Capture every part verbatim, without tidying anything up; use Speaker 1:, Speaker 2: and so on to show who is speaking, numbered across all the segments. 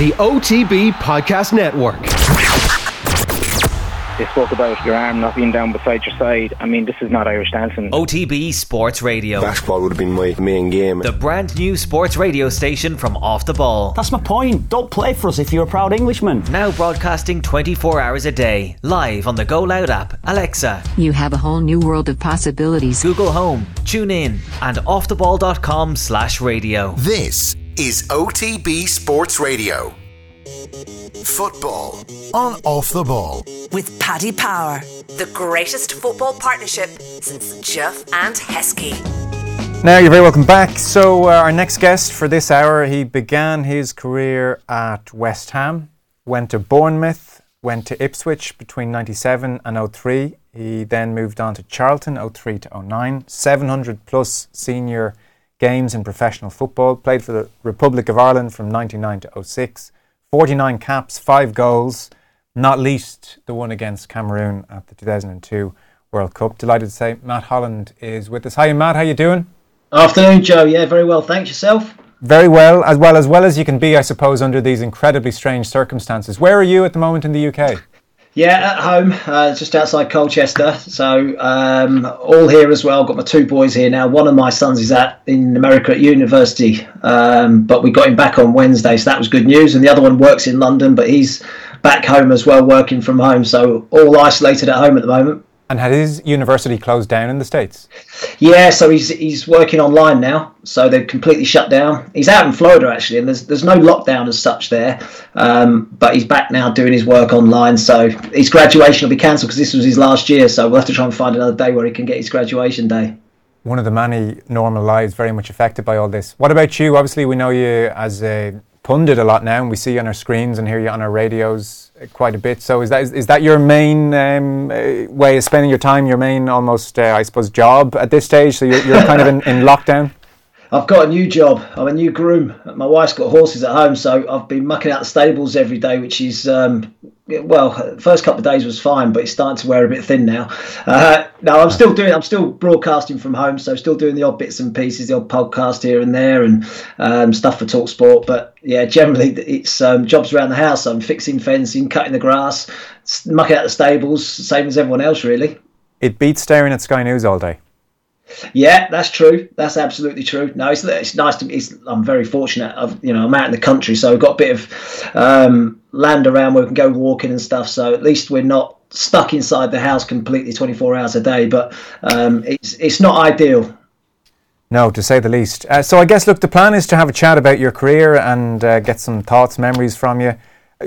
Speaker 1: the O T B Podcast Network.
Speaker 2: They spoke about your arm not being down beside your side. I mean, this is not Irish dancing.
Speaker 3: O T B Sports Radio.
Speaker 4: Basketball would have been my main game.
Speaker 3: The brand new sports radio station from Off the Ball.
Speaker 5: That's my point. Don't play for us if you're a proud Englishman.
Speaker 3: Now broadcasting twenty-four hours a day. Live on the Go Loud app, Alexa.
Speaker 6: You have a whole new world of possibilities.
Speaker 3: Google Home, tune in, and offtheball.com slash radio.
Speaker 7: This is O T B Sports Radio. Football on Off the Ball.
Speaker 8: With Paddy Power, the greatest football partnership since Duff and Heskey.
Speaker 9: Now you're very welcome back. So uh, our next guest for this hour, he began his career at West Ham, went to Bournemouth, went to Ipswich between ninety-seven and oh three. He then moved on to Charlton, oh three to oh nine. seven hundred plus senior games in professional football. Played for the Republic of Ireland from ninety-nine to oh six. forty-nine caps, five goals, not least the one against Cameroon at the two thousand two World Cup. Delighted to say Matt Holland is with us. Hi Matt, how you doing?
Speaker 10: Afternoon, Joe. Yeah, very well. Thanks. Yourself?
Speaker 9: Very well, as well as well as you can be, I suppose, under these incredibly strange circumstances. Where are you at the moment in the U K?
Speaker 10: Yeah, at home, uh, just outside Colchester. So um, all here as well. Got my two boys here now. One of my sons is at in America at university, um, but we got him back on Wednesday, so that was good news. And the other one works in London, but he's back home as well, working from home. So all isolated at home at the moment.
Speaker 9: And had his university closed down in the States?
Speaker 10: Yeah, so he's he's working online now. So they're completely shut down. He's out in Florida actually, and there's there's no lockdown as such there. Um, but he's back now doing his work online. So his graduation will be cancelled because this was his last year. So we'll have to try and find another day where he can get his graduation day.
Speaker 9: One of the many normal lives very much affected by all this. What about you? Obviously, we know you as a pundit a lot now, and we see you on our screens and hear you on our radios quite a bit. So is that is, is that your main um, way of spending your time, your main almost, uh, I suppose, job at this stage? So you're, you're kind of in, in lockdown?
Speaker 10: I've got a new job. I'm a new groom. My wife's got horses at home, so I've been mucking out the stables every day, which is, um, well, the first couple of days was fine, but it's starting to wear a bit thin now. Uh, no, I'm still doing, I'm still broadcasting from home, so still doing the odd bits and pieces, the odd podcast here and there, and um, stuff for TalkSport. But yeah, generally it's um, jobs around the house. I'm fixing fencing, cutting the grass, mucking out the stables, same as everyone else, really.
Speaker 9: It beats staring at Sky News all day.
Speaker 10: Yeah, that's true. That's absolutely true. No, it's it's nice to. It's, I'm very fortunate. I've, you know, I'm out in the country, so we've got a bit of um, land around where we can go walking and stuff. So at least we're not stuck inside the house completely twenty-four hours a day. But um, it's it's not ideal.
Speaker 9: No, to say the least. Uh, so I guess, look, the plan is to have a chat about your career and uh, get some thoughts, memories from you. Uh,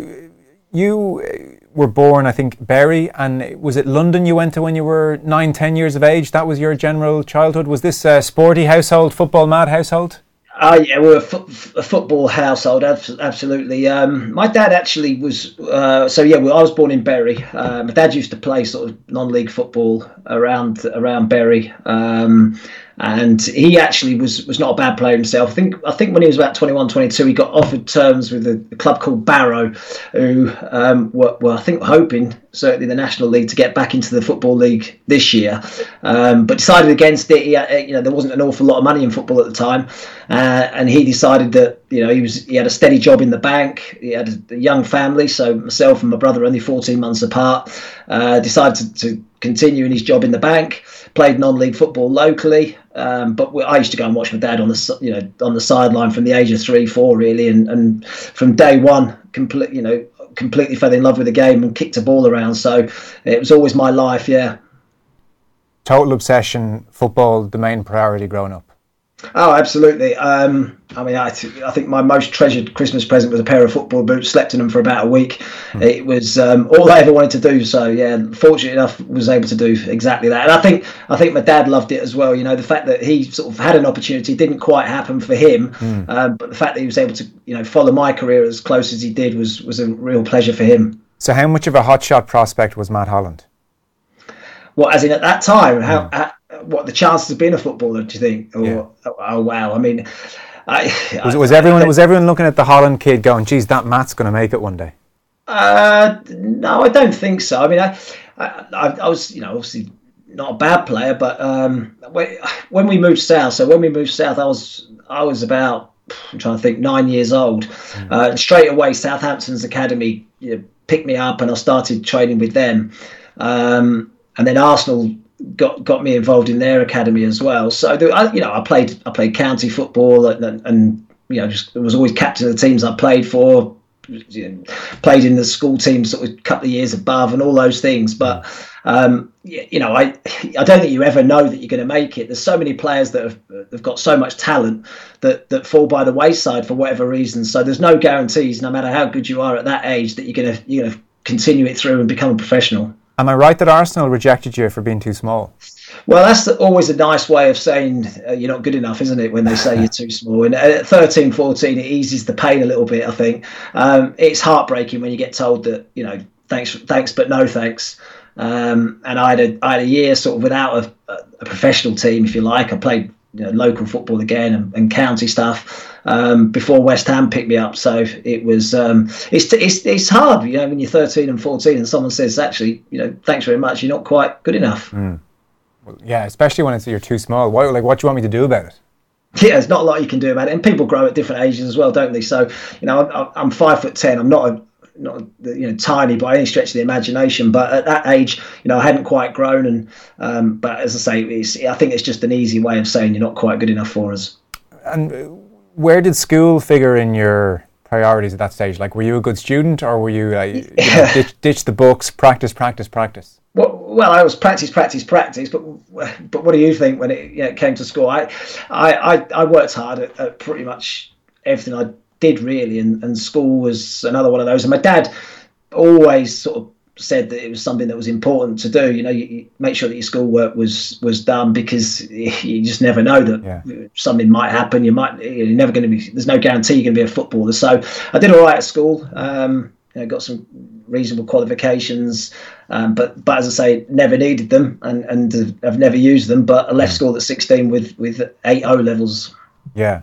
Speaker 9: you were born, I think, Bury, and was it London you went to when you were nine, ten years of age? That was your general childhood. Was this a sporty household, football mad household?
Speaker 10: Oh yeah, we're a, fo- a football household, absolutely. Um, my dad actually was, uh, so yeah, well, I was born in Bury. Uh, my dad used to play sort of non-league football around around Bury. Um, And he actually was, was not a bad player himself. I think I think when he was about twenty-one, twenty-two, he got offered terms with a, a club called Barrow, who um, were, were, I think, hoping, certainly the National League, to get back into the Football League this year. Um, but decided against it. He, you know, there wasn't an awful lot of money in football at the time. Uh, and he decided that, you know, he was he had a steady job in the bank. He had a, a young family. So myself and my brother, only fourteen months apart, uh, decided to, to continue in his job in the bank. Played non-league football locally, um, but I used to go and watch my dad on the you know on the sideline from the age of three, four, really, and, and from day one, complete you know completely fell in love with the game and kicked a ball around. So it was always my life, yeah.
Speaker 9: Total obsession, football, the main priority growing up.
Speaker 10: Oh, absolutely. Um, I mean, I, th- I think my most treasured Christmas present was a pair of football boots. Slept in them for about a week. Mm. It was um, all I ever wanted to do. So yeah, fortunate enough, was able to do exactly that. And I think I think my dad loved it as well. You know, the fact that he sort of had an opportunity didn't quite happen for him, mm. um, but the fact that he was able to, you know, follow my career as close as he did was was a real pleasure for him.
Speaker 9: So, how much of a hotshot prospect was Matt Holland?
Speaker 10: What, as in at that time? How? Mm. how What the chances of being a footballer? Do you think? Or,
Speaker 9: yeah.
Speaker 10: oh, oh wow! I mean, I,
Speaker 9: was, was everyone I, was everyone looking at the Holland kid going, "Geez, that Matt's going to make it one day"?
Speaker 10: Uh, no, I don't think so. I mean, I, I, I was, you know, obviously not a bad player, but um, when we moved south, so when we moved south, I was, I was about I'm trying to think, nine years old. Mm. Uh, and straight away, Southampton's academy you know, picked me up, and I started training with them. Um, and then Arsenal got got me involved in their academy as well. So there, I, you know, I played I played county football, and, and, and you know, just was always captain of the teams I played for. You know, played in the school team sort of a couple of years above, and all those things. But um, you know, I I don't think you ever know that you're going to make it. There's so many players that have, have got so much talent that that fall by the wayside for whatever reason. So there's no guarantees, no matter how good you are at that age, that you're going to you're going to continue it through and become a professional.
Speaker 9: Am I right that Arsenal rejected you for being too small?
Speaker 10: Well, that's the, always a nice way of saying uh, you're not good enough, isn't it, when they say you're too small? And at thirteen, fourteen, it eases the pain a little bit, I think. Um, it's heartbreaking when you get told that, you know, thanks, thanks, but no thanks. Um, and I had, a, I had a year sort of without a, a professional team, if you like. I played you know, local football again and, and county stuff um, before West Ham picked me up. So it was, um, it's, it's it's hard, you know, when you're thirteen and fourteen and someone says, actually, you know, thanks very much, you're not quite good enough.
Speaker 9: Mm. Well, yeah, especially when it's you're too small. What, like, what do you want me to do about it?
Speaker 10: Yeah, there's not a lot you can do about it, and people grow at different ages as well, don't they? So, you know, I'm, I'm five foot ten. I'm not a, not a, you know tiny by any stretch of the imagination, but at that age, you know, I hadn't quite grown. And um, but as I say, it's, I think it's just an easy way of saying you're not quite good enough for us.
Speaker 9: And where did school figure in your priorities at that stage? Like, were you a good student, or were you, uh, you know, ditch, ditch the books, practice, practice, practice?
Speaker 10: Well, well, I was practice, practice, practice. But but what do you think when it, you know, came to school? I I, I, I worked hard at, at pretty much everything I did, really, and, and school was another one of those. And my dad always sort of said that it was something that was important to do. You know, you, you make sure that your schoolwork was was done, because you just never know that yeah. something might happen. You might you're never going to be. There's no guarantee you're going to be a footballer. So I did all right at school. Um, you know, got some reasonable qualifications, um, but but as I say, never needed them, and and I've never used them. But I left yeah. school at sixteen with with eight O levels.
Speaker 9: Yeah,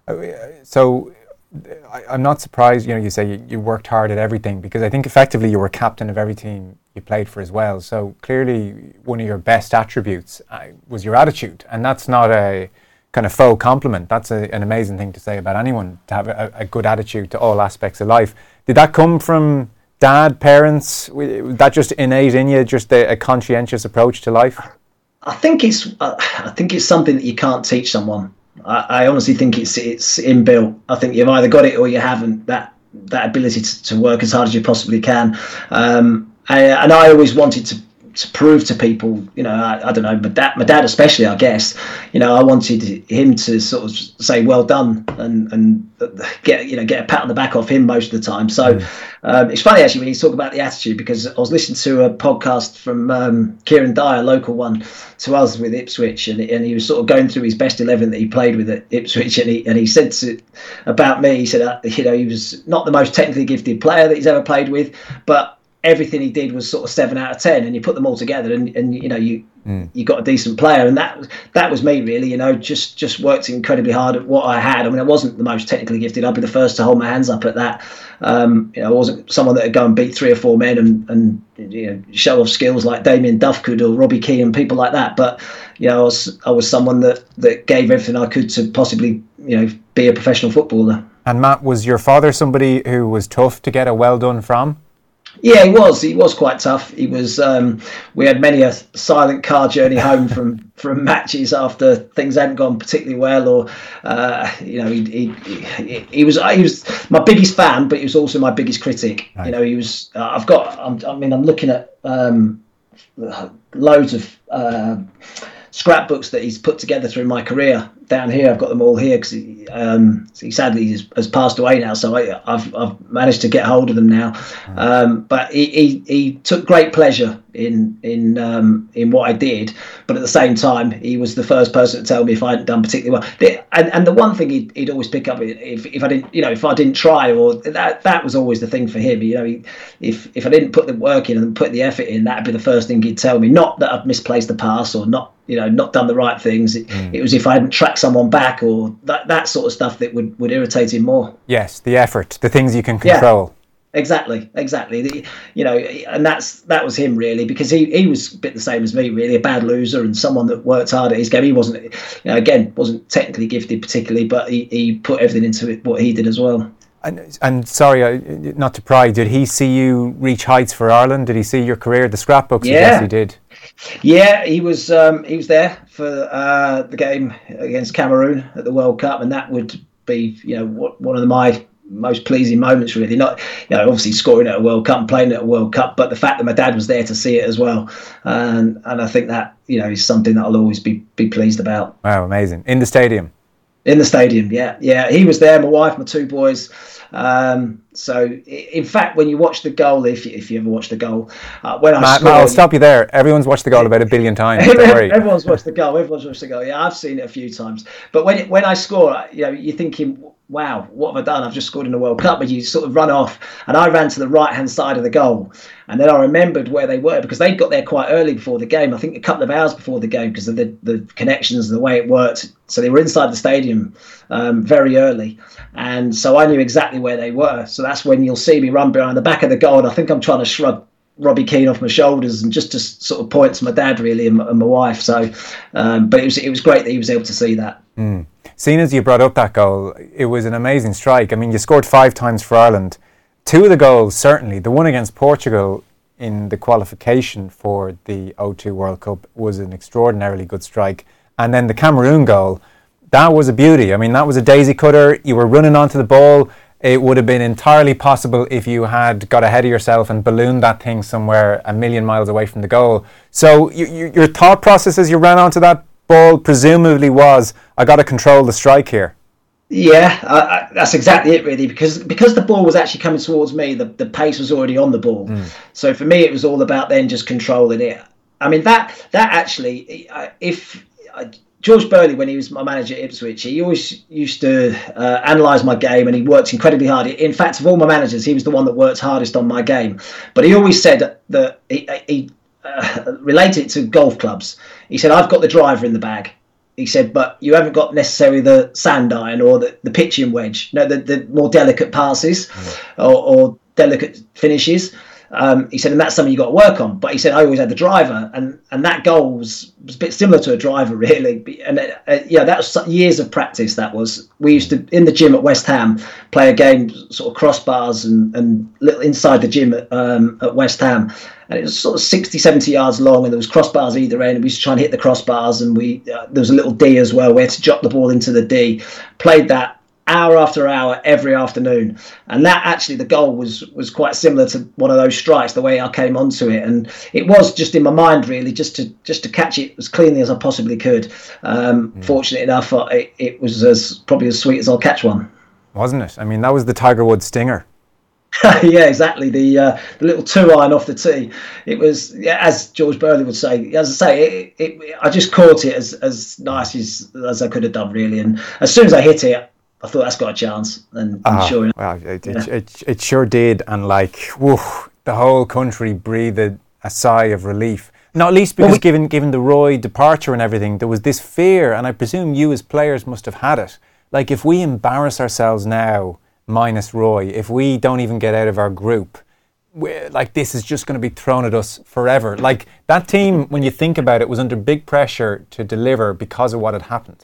Speaker 9: so I, I'm not surprised. You know, you say you, you worked hard at everything, because I think effectively you were captain of every team you played for as well. So clearly, one of your best attributes uh, was your attitude, and that's not a kind of faux compliment. That's a, an amazing thing to say about anyone, to have a, a good attitude to all aspects of life. Did that come from dad, parents? Was that just innate in you, just a, a conscientious approach to life?
Speaker 10: I think it's uh, I think it's something that you can't teach someone. I, I honestly think it's it's inbuilt. I think you've either got it or you haven't. That that ability to, to work as hard as you possibly can. Um, and, and I always wanted to. to prove to people, you know, I, I don't know, my dad, my dad especially, I guess, you know, I wanted him to sort of say, well done, and and get, you know, get a pat on the back off him most of the time. So mm. um, it's funny, actually, when you talk about the attitude, because I was listening to a podcast from um, Kieran Dyer, local one to us with Ipswich, and, and he was sort of going through his best eleven that he played with at Ipswich, and he, and he said to, about me, he said, uh, you know, he was not the most technically gifted player that he's ever played with, but everything he did was sort of seven out of ten, and you put them all together, and, and you know you mm. you got a decent player, and that that was me, really. You know, just just worked incredibly hard at what I had. I mean, I wasn't the most technically gifted. I'd be the first to hold my hands up at that. Um, you know, I wasn't someone that would go and beat three or four men and and you know show off skills like Damien Duff could, or Robbie Keane, people like that. But you know, I was I was someone that that gave everything I could to possibly you know be a professional footballer.
Speaker 9: And Matt, was your father somebody who was tough to get a well done from?
Speaker 10: Yeah, he was. He was quite tough. He was. Um, we had many a silent car journey home from, from matches after things hadn't gone particularly well, or uh, you know, he, he he he was he was my biggest fan, but he was also my biggest critic. Right. You know, he was. Uh, I've got. I'm, I mean, I'm looking at um, loads of uh, scrapbooks that he's put together through my career. Down here, I've got them all here because he, um, he sadly has, has passed away now. So I, I've I've managed to get hold of them now. Um, but he, he he took great pleasure in in um, in what I did. But at the same time, he was the first person to tell me if I hadn't done particularly well. The, and and the one thing he'd, he'd always pick up if if I didn't you know if I didn't try, or that that was always the thing for him. You know, he, if if I didn't put the work in and put the effort in, that'd be the first thing he'd tell me. Not that I've misplaced the pass or not. You know, not done the right things. It, mm. it was if I hadn't tracked someone back or that, that sort of stuff that would, would irritate him more.
Speaker 9: Yes, the effort, the things you can control.
Speaker 10: Exactly, exactly. The, you know, and that's that was him really, because he, he was a bit the same as me, really, a bad loser and someone that worked hard at his game. He wasn't, you know, again, wasn't technically gifted particularly, but he, he put everything into it, what he did as well.
Speaker 9: And, and sorry, uh, not to pry, did he see you reach heights for Ireland? Did he see your career? The scrapbooks,
Speaker 10: yeah.
Speaker 9: I guess he did.
Speaker 10: Yeah, he was. Um, he was there for uh, the game against Cameroon at the World Cup, and that would be, you know, one of the, my most pleasing moments, really. Not, you know, obviously scoring at a World Cup and playing at a World Cup, but the fact that my dad was there to see it as well, and and I think that, you know, is something that I'll always be be pleased about.
Speaker 9: Wow, amazing! In the stadium.
Speaker 10: In the stadium, yeah, yeah. He was there. My wife, my two boys. Um, so, in fact, when you watch the goal, if you, if you ever watch the goal, uh, when I
Speaker 9: Matt,
Speaker 10: scored,
Speaker 9: Matt, I'll stop you there. Everyone's watched the goal about a billion times. Don't worry.
Speaker 10: Everyone's watched the goal. Everyone's watched the goal. Yeah, I've seen it a few times. But when it, when I score, you know, you're thinking, wow, what have I done? I've just scored in the World Cup. But you sort of run off, and I ran to the right hand side of the goal, and then I remembered where they were, because they got there quite early before the game. I think a couple of hours before the game, because of the the connections and the way it worked. So they were inside the stadium um, very early, and so I knew exactly where they were. So that's when you'll see me run behind the back of the goal. And I think I'm trying to shrug Robbie Keane off my shoulders and just to sort of point to my dad, really, and my, and my wife. So, um, but it was it was great that he was able to see that.
Speaker 9: Mm. Seeing as you brought up that goal, it was an amazing strike. I mean, you scored five times for Ireland. Two of the goals, certainly, the one against Portugal in the qualification for the oh two World Cup was an extraordinarily good strike. And then the Cameroon goal, that was a beauty. I mean, that was a daisy cutter. You were running onto the ball. It would have been entirely possible if you had got ahead of yourself and ballooned that thing somewhere a million miles away from the goal. So you, you, your thought process as you ran onto that ball presumably was, I got to control the strike here.
Speaker 10: Yeah, I, I, that's exactly it, really, because because the ball was actually coming towards me, the, the pace was already on the ball. Mm. So for me, it was all about then just controlling it. I mean, that that actually, if... George Burley, when he was my manager at Ipswich, he always used to uh, analyse my game, and he worked incredibly hard. In fact, of all my managers, he was the one that worked hardest on my game. But he always said that he, he uh, related it to golf clubs. He said, I've got the driver in the bag. He said, but you haven't got necessarily the sand iron or the, the pitching wedge, no, the, the more delicate passes mm. or, or delicate finishes. Um, he said, and that's something you got to work on. But he said, I always had the driver, and, and that goal was, was a bit similar to a driver, really. And uh, yeah, that was years of practice. That was, we used to in the gym at West Ham play a game, sort of crossbars and and little inside the gym at, um, at West Ham, and it was sort of sixty, seventy yards long, and there was crossbars either end. And we used to try and hit the crossbars, and we uh, there was a little D as well. We had to drop the ball into the D. Played that hour after hour every afternoon, and that actually the goal was was quite similar to one of those strikes, the way I came onto it, and it was just in my mind, really, just to just to catch it as cleanly as I possibly could. Um, mm. Fortunate enough, it, it was as probably as sweet as I'll catch one, wasn't
Speaker 9: it? I mean, that was the Tiger Woods stinger.
Speaker 10: Yeah, exactly. The uh, the little two iron off the tee. It was, yeah, as George Burley would say. As I say, it, it, I just caught it as as nice as as I could have done, really. And as soon as I hit it, I thought that's got a chance, and, and
Speaker 9: ah,
Speaker 10: sure enough,
Speaker 9: well, it,
Speaker 10: yeah.
Speaker 9: it, it, it sure did, and like, whew, the whole country breathed a sigh of relief. Not least because, well, we, given given the Roy departure and everything, there was this fear, and I presume you as players must have had it. Like, if we embarrass ourselves now, minus Roy, if we don't even get out of our group, like, this is just going to be thrown at us forever. Like, that team, when you think about it, was under big pressure to deliver because of what had happened.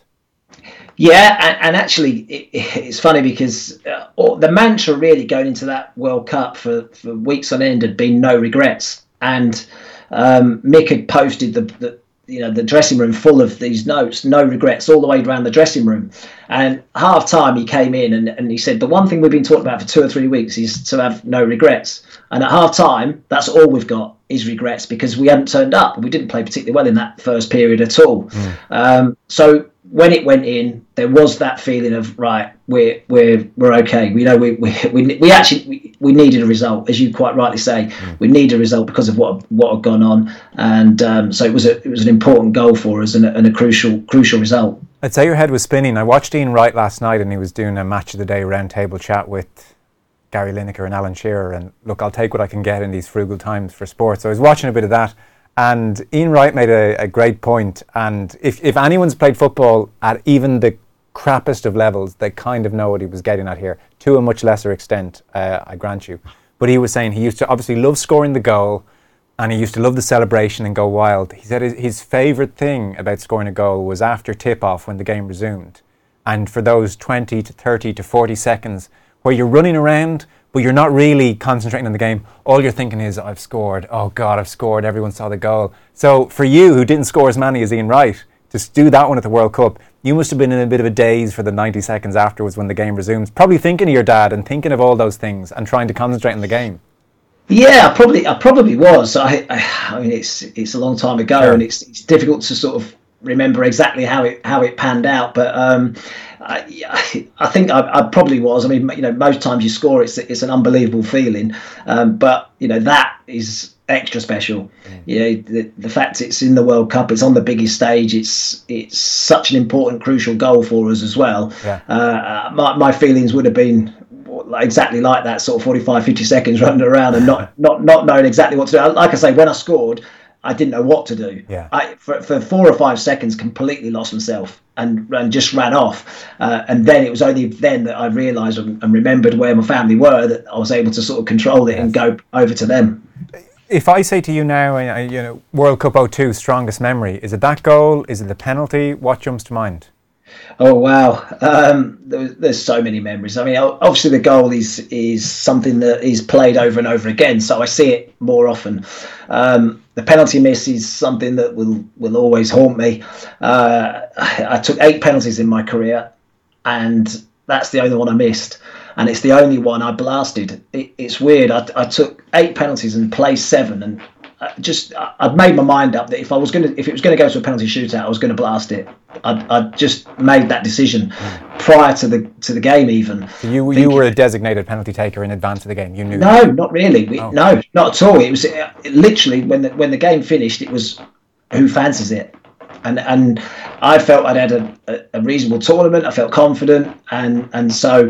Speaker 10: Yeah, and, and actually, it, it's funny because uh, all, the mantra really going into that World Cup for, for weeks on end had been no regrets. And um, Mick had posted the, the you know the dressing room full of these notes, no regrets, all the way around the dressing room. And half time he came in and, and he said, the one thing we've been talking about for two or three weeks is to have no regrets. And at half time, that's all we've got is regrets, because we hadn't turned up. We didn't play particularly well in that first period at all. Mm. Um, so when it went in, there was that feeling of, right, we're we're we're okay. We know we we we, we actually we, we needed a result, as you quite rightly say. Mm. We need a result because of what what had gone on, and um, so it was a it was an important goal for us and a, and a crucial crucial result.
Speaker 9: I'd say your head was spinning. I watched Ian Wright last night, and he was doing a match of the day roundtable chat with Gary Lineker and Alan Shearer. And look, I'll take what I can get in these frugal times for sports. So I was watching a bit of that. And Ian Wright made a, a great point. And if, if anyone's played football at even the crappest of levels, they kind of know what he was getting at here, to a much lesser extent, uh, I grant you. but he was saying he used to obviously love scoring the goal, and he used to love the celebration and go wild. He said his, his favourite thing about scoring a goal was after tip-off when the game resumed. And for those twenty to thirty to forty seconds where you're running around, but you're not really concentrating on the game, all you're thinking is, I've scored. Oh, God, I've scored. Everyone saw the goal. So for you, who didn't score as many as Ian Wright, to do that one at the World Cup, you must have been in a bit of a daze for the ninety seconds afterwards when the game resumes, probably thinking of your dad and thinking of all those things and trying to concentrate on the game.
Speaker 10: Yeah, I probably, I probably was. I, I, I mean, it's it's a long time ago, sure. and it's it's difficult to sort of remember exactly how it how it panned out. But um, I, I think I, I probably was. I mean, you know, most times you score, it's it's an unbelievable feeling. Um, but you know, that is extra special. Mm. You know, the the fact it's in the World Cup, it's on the biggest stage. It's it's such an important, crucial goal for us as well. Yeah. Uh, my my feelings would have been exactly like that, sort of forty-five, fifty seconds running around and not, not, not knowing exactly what to do. Like I say, when I scored, I didn't know what to do. Yeah. I, for, for four or five seconds, completely lost myself and, and just ran off. Uh, and then it was only then that I realised and, and remembered where my family were, that I was able to sort of control it yes. and go over to them.
Speaker 9: If I say to you now, you know, World Cup oh two, strongest memory, is it that goal? Is it the penalty? What jumps to mind?
Speaker 10: Oh wow! Um, there, there's so many memories. I mean, obviously the goal is is something that is played over and over again, so I see it more often. Um, the penalty miss is something that will will always haunt me. Uh, I, I took eight penalties in my career, and that's the only one I missed, and it's the only one I blasted. It, it's weird. I, I took eight penalties and placed seven, and just I'd made my mind up that if I was going to, if it was going to go to a penalty shootout, I was going to blast it. I'd, I'd just made that decision prior to the to the game even.
Speaker 9: So you you were a designated penalty taker in advance of the game. You knew.
Speaker 10: No, not really. We, oh. No, not at all. It was it, literally when the, when the game finished, it was who fancies it, and and I felt I'd had a, a, a reasonable tournament. I felt confident, and and so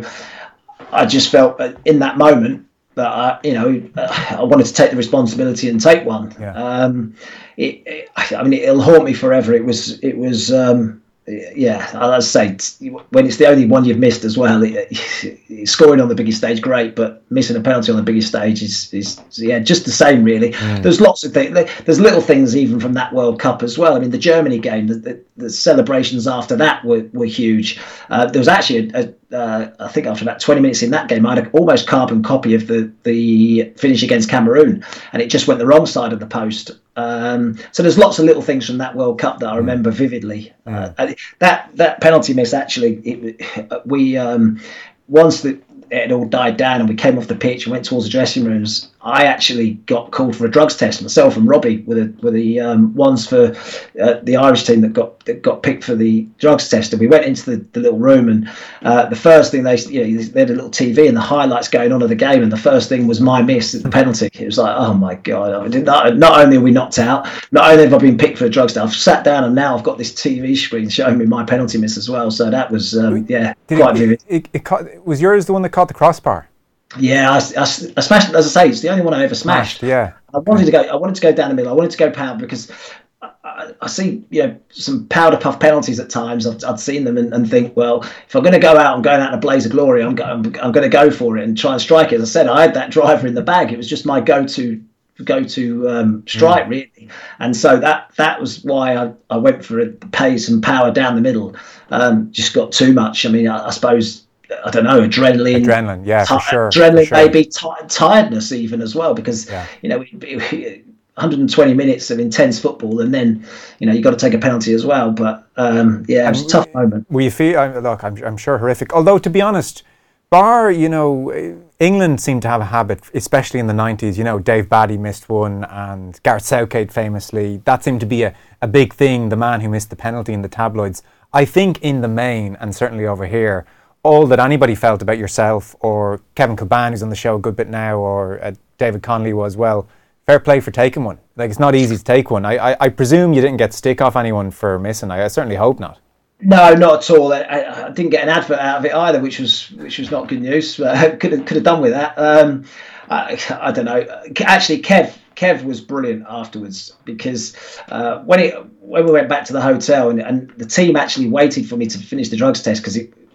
Speaker 10: I just felt in that moment that I, you know, I wanted to take the responsibility and take one. Yeah. Um, it, it, I mean, it'll haunt me forever. It was, it was, um, yeah. As I say, when it's the only one you've missed as well, it, it, scoring on the biggest stage, great, but missing a penalty on the biggest stage is, is yeah, just the same, really. Mm. There's lots of things. There's little things even from that World Cup as well. I mean, the Germany game, the, the, the celebrations after that were, were huge. Uh, there was actually a, a Uh, I think after about twenty minutes in that game, I had an almost carbon copy of the, the finish against Cameroon, and it just went the wrong side of the post. Um, so there's lots of little things from that World Cup that I remember vividly. Mm. Uh, that that penalty miss, actually, it, we um, once the, it had all died down and we came off the pitch and went towards the dressing rooms, I actually got called for a drugs test. Myself and Robbie were the, were the um, ones for uh, the Irish team that got that got picked for the drugs test. And we went into the, the little room, and uh, the first thing they, you know, they had a little T V and the highlights going on of the game, and the first thing was my miss at the penalty. It was like, oh my God! I did not, not only are we knocked out, not only have I been picked for a drugs test, I've sat down and now I've got this T V screen showing me my penalty miss as well. So that was um, yeah, did quite
Speaker 9: it,
Speaker 10: vivid.
Speaker 9: It, it, it caught, was yours the one that caught the crossbar?
Speaker 10: Yeah, I, I, I smashed it. As I say, it's the only one I ever smashed.
Speaker 9: smashed. Yeah,
Speaker 10: I wanted to go. I wanted to go down the middle. I wanted to go pound because I, I, I see, you know, some powder puff penalties at times. I've, I've seen them and, and think, well, if I'm going to go out and go out in a blaze of glory, I'm, I'm, I'm going to go for it and try and strike it. As I said, I had that driver in the bag. It was just my go-to go-to um, strike, mm. really. And so that that was why I, I went for it, pace and power down the middle. Um, just got too much. I mean, I, I suppose. I don't know, adrenaline.
Speaker 9: Adrenaline, yeah, for sure.
Speaker 10: Adrenaline,
Speaker 9: for sure.
Speaker 10: maybe t- tiredness even as well, because, yeah. you know, one hundred twenty minutes of intense football, and then, you know, you've got to take a penalty as well. But, um, yeah, it was and a tough moment.
Speaker 9: Were you feel, look, I'm, I'm sure horrific. Although, to be honest, bar, you know, England seemed to have a habit, especially in the nineties, you know, Dave Baddy missed one, and Gareth Southgate famously. That seemed to be a, a big thing, the man who missed the penalty in the tabloids. I think in the main, and certainly over here, all that anybody felt about yourself, or Kevin Kilbane, who's on the show a good bit now, or uh, David Connolly was, well, fair play for taking one. Like, it's not easy to take one. I, I, I presume you didn't get stick off anyone for missing. I, I certainly hope not.
Speaker 10: No, not at all. I, I didn't get an advert out of it either, which was which was not good news. Uh, could have could have done with that. Um, I, I don't know. Actually, Kev Kev was brilliant afterwards, because uh, when it when we went back to the hotel and, and the team actually waited for me to finish the drugs test, because it.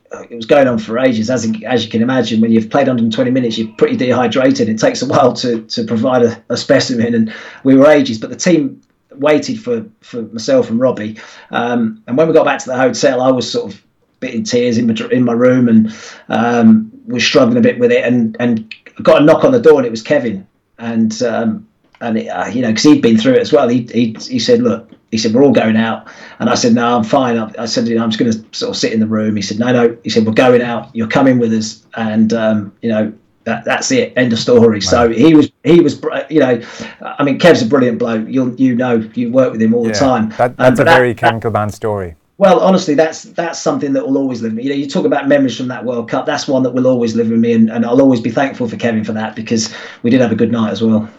Speaker 10: it was going on for ages. As as you can imagine, when you've played one hundred twenty minutes, you're pretty dehydrated. It takes a while to to provide a, a specimen, and we were ages. But the team waited for, for myself and Robbie. Um, and when we got back to the hotel, I was sort of a bit in tears in my in my room, and um, was struggling a bit with it. And and got a knock on the door, and it was Kevin. And um, and it, uh, you know, because he'd been through it as well. He he he said, look. He said, we're all going out. And I said, no, I'm fine. I, I said, you know, I'm just going to sort of sit in the room. He said, no, no. He said, we're going out. You're coming with us. And, um, you know, that, that's it. End of story. Right. So he was, he was, you know, I mean, Kev's a brilliant bloke. You you know, you work with him all yeah, the time.
Speaker 9: That, that's um, a very Ken Kilbane story.
Speaker 10: Well, honestly, that's that's something that will always live with me. You know, you talk about memories from that World Cup. That's one that will always live with me. And, and I'll always be thankful for Kevin for that, because we did have a good night as well.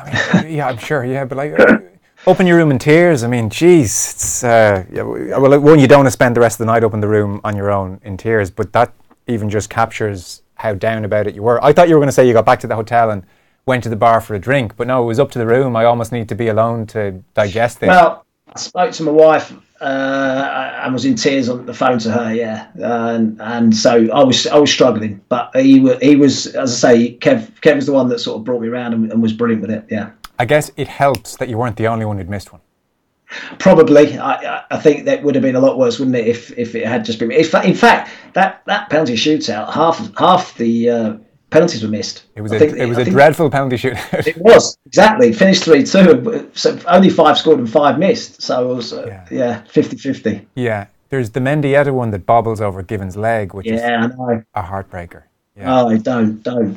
Speaker 9: I mean, yeah, I'm sure. Yeah, but like... Uh, up in your room in tears. I mean, geez, it's uh, yeah, well, one, you don't want to spend the rest of the night up in the room on your own in tears, but that even just captures how down about it you were. I thought you were going to say you got back to the hotel and went to the bar for a drink, but no, it was up to the room. I almost need to be alone to digest this.
Speaker 10: Well, I spoke to my wife uh, and was in tears on the phone to her. Yeah, and and so I was I was struggling, but he was he was as I say, Kev Kev was the one that sort of brought me around and, and was brilliant with it. Yeah.
Speaker 9: I guess it helps that you weren't the only one who'd missed one.
Speaker 10: Probably. I, I think that would have been a lot worse, wouldn't it, if if it had just been... In fact, in fact that, that penalty shootout, half half the uh, penalties were missed.
Speaker 9: It was I a, think, it was a dreadful penalty shootout.
Speaker 10: It was, exactly. Finished three two, so only five scored and five missed. So it was, uh, yeah. yeah, fifty-fifty.
Speaker 9: Yeah. There's the Mendieta one that bobbles over Given's leg, which
Speaker 10: yeah,
Speaker 9: is
Speaker 10: I know.
Speaker 9: a heartbreaker. Yeah.
Speaker 10: Oh, don't, don't.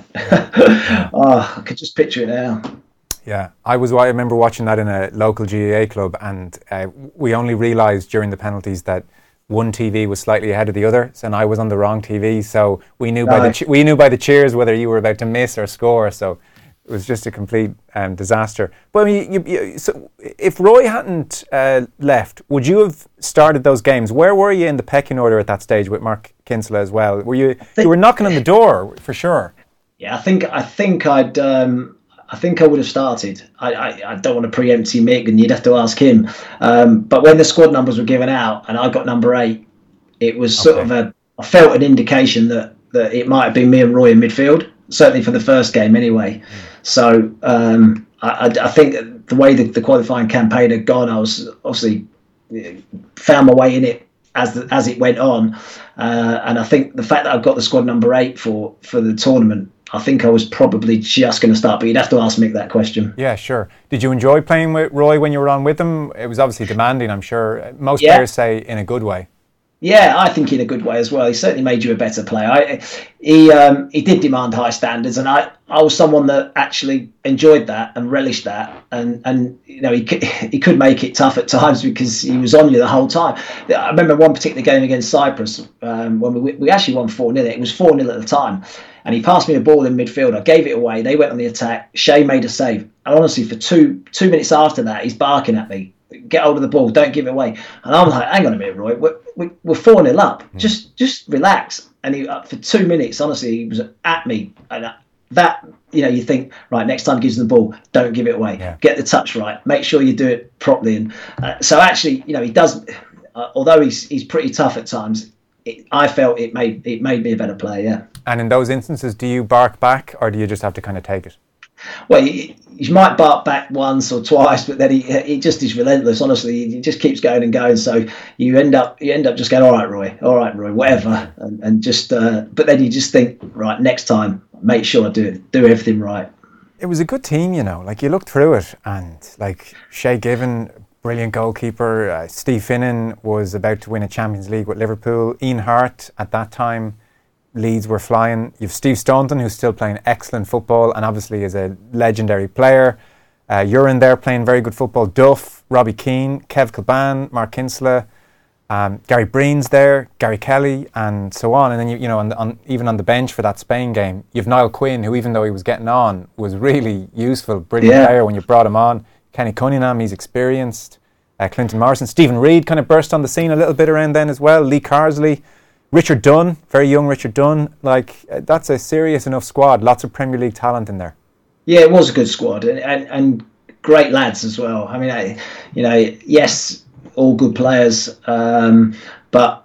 Speaker 10: Oh, I could just picture it now.
Speaker 9: Yeah, I was. I remember watching that in a local G A A club, and uh, we only realised during the penalties that one T V was slightly ahead of the other, and I was on the wrong T V. So we knew by the che- we knew by the cheers whether you were about to miss or score. So it was just a complete um, disaster. But I mean, you, you, so if Roy hadn't uh, left, would you have started those games? Where were you in the pecking order at that stage with Mark Kinsella as well? Were you you were knocking on the door for sure?
Speaker 10: Yeah, I think I think I'd. Um, I think I would have started. I, I, I don't want to preempt Mick, and you'd have to ask him. Um, but when the squad numbers were given out and I got number eight, it was sort okay. of a. I felt an indication that, that it might have been me and Roy in midfield, certainly for the first game anyway. Mm. So um, I, I think the way the, the qualifying campaign had gone, I was obviously found my way in it as the, as it went on, uh, and I think the fact that I got the squad number eight for, for the tournament, I think I was probably just going to start, but you'd have to ask Mick that question.
Speaker 9: Yeah, sure. Did you enjoy playing with Roy when you were on with him? It was obviously demanding, I'm sure. Most yeah. players say in a good way.
Speaker 10: Yeah, I think in a good way as well. He certainly made you a better player. I, he um, he did demand high standards, and I, I was someone that actually enjoyed that and relished that. And, and you know, he could, he could make it tough at times because he was on you the whole time. I remember one particular game against Cyprus um, when we we actually won four nil. It was four nil at the time. And he passed me a ball in midfield. I gave it away. They went on the attack. Shea made a save. And honestly, for two two minutes after that, he's barking at me. Get hold of the ball. Don't give it away. And I'm like, hang on a minute, Roy. We're, we're four nil up. Mm. Just just relax. And he, for two minutes, honestly, he was at me. And that, you know, you think, right, next time he gives him the ball, don't give it away. Yeah. Get the touch right. Make sure you do it properly. And uh, so actually, you know, he does, uh, although he's he's pretty tough at times, It, I felt it made it made me a better player, yeah.
Speaker 9: And in those instances, do you bark back, or do you just have to kind of take it?
Speaker 10: Well, you, you might bark back once or twice, but then he he just is relentless. Honestly, he just keeps going and going. So you end up you end up just going, all right, Roy, all right, Roy, whatever, and, and just. Uh, but then you just think, right, next time, make sure I do it, do everything right.
Speaker 9: It was a good team, you know. Like you looked through it, and like Shea Given. Brilliant goalkeeper. Uh, Steve Finnan was about to win a Champions League with Liverpool. Ian Hart, at that time, Leeds were flying. You've Steve Staunton, who's still playing excellent football and obviously is a legendary player. Uh, you're in there playing very good football. Duff, Robbie Keane, Kev Kilbane, Mark Kinsella, um, Gary Breen's there, Gary Kelly, and so on. And then, you, you know, on, the, on even on the bench for that Spain game, you've Niall Quinn, who even though he was getting on, was really useful, brilliant yeah. player when you brought him on. Kenny Cunningham, he's experienced. Uh, Clinton Morrison. Stephen Reid kind of burst on the scene a little bit around then as well. Lee Carsley. Richard Dunn, very young Richard Dunn. Like, uh, that's a serious enough squad. Lots of Premier League talent in there. Yeah,
Speaker 10: it was a good squad. And, and, and great lads as well. I mean, I, you know, yes, all good players. Um, but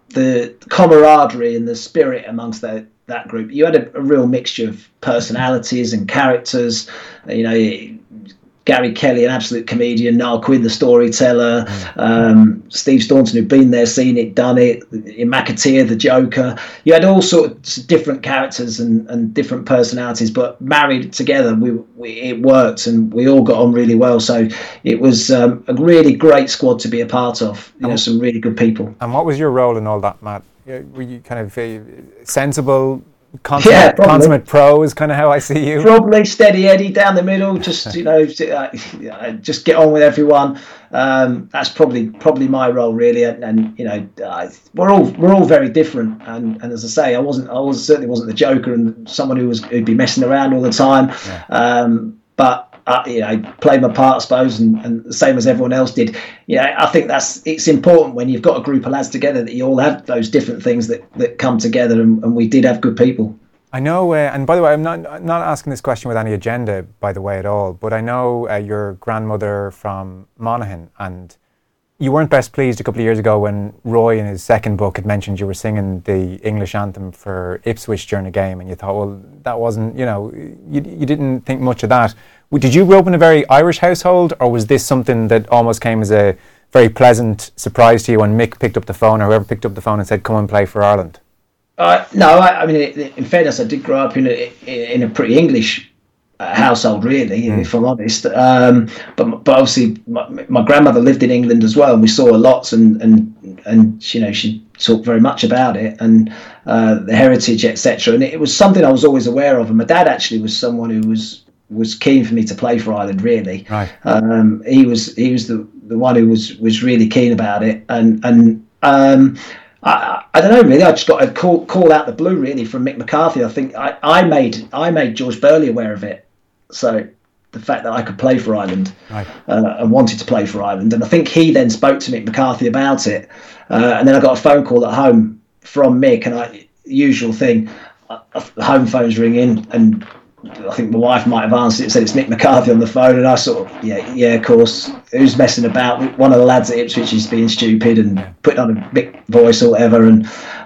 Speaker 10: the camaraderie and the spirit amongst that that group. You had a, a real mixture of personalities and characters. You know, Gary Kelly, an absolute comedian, Niall Quinn, the storyteller, um, Steve Staunton, who'd been there, seen it, done it, McAteer, the Joker. You had all sorts of different characters and, and different personalities, but married together, we, we it worked, and we all got on really well. So it was um, a really great squad to be a part of. You know, some really good people.
Speaker 9: And what was your role in all that, Matt? Were you kind of uh, sensible? Consummate,
Speaker 10: yeah,
Speaker 9: consummate pro is kind of how I see you.
Speaker 10: Probably steady Eddie down the middle, just you know, uh, just get on with everyone. Um, that's probably probably my role really, and, and you know, uh, we're all we're all very different. And, and as I say, I wasn't I was certainly wasn't the Joker and someone who was who'd be messing around all the time. Yeah. Um, but uh, you know, played my part, I suppose, and, and the same as everyone else did. You know, I think that's it's important when you've got a group of lads together that you all have those different things that, that come together, and, and we did have good people.
Speaker 9: I know, uh, and by the way, I'm not not asking this question with any agenda, by the way, at all, but I know uh, your grandmother from Monaghan, and you weren't best pleased a couple of years ago when Roy, in his second book, had mentioned you were singing the English anthem for Ipswich during a game, and you thought, well, that wasn't, you know, you, you didn't think much of that. Did you grow up in a very Irish household, or was this something that almost came as a very pleasant surprise to you when Mick picked up the phone, or whoever picked up the phone and said, come and play for Ireland?
Speaker 10: Uh, no, I, I mean, in fairness, I did grow up in a in a pretty English uh, household, really, mm. if I'm honest. Um, but but obviously, my, my grandmother lived in England as well, and we saw her lots, and and and you know, she talked very much about it and uh, the heritage, et cetera. And it was something I was always aware of. And my dad actually was someone who was was keen for me to play for Ireland. Really,
Speaker 9: right.
Speaker 10: Um, he was he was the the one who was was really keen about it, and and. Um, I, I don't know really. I just got a call call out the blue really from Mick McCarthy. I think I, I made I made George Burley aware of it. So the fact that I could play for Ireland, right. uh, and wanted to play for Ireland, and I think he then spoke to Mick McCarthy about it. Uh, and then I got a phone call at home from Mick, and I usual thing, uh, the home phone's ringing, and I think my wife might have answered it, said it's Mick McCarthy on the phone, and I sort of, yeah, yeah, of course, who's messing about? One of the lads at Ipswich is being stupid and yeah. putting on a big voice or whatever, and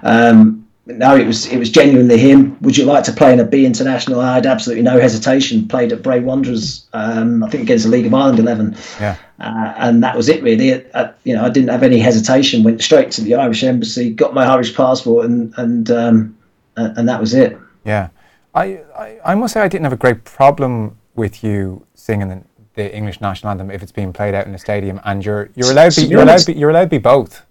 Speaker 10: um, no, it was it was genuinely him. Would you like to play in a B international? I had absolutely no hesitation. Played at Bray Wanderers, um, I think against the League of Ireland eleven,
Speaker 9: yeah,
Speaker 10: uh, and that was it really. It, uh, you know, I didn't have any hesitation. Went straight to the Irish embassy, got my Irish passport, and and um, and that was it.
Speaker 9: Yeah. I, I, I must say I didn't have a great problem with you singing the, the English national anthem if it's being played out in a stadium, and you're you're allowed to be, you're allowed to be, you're allowed to be both.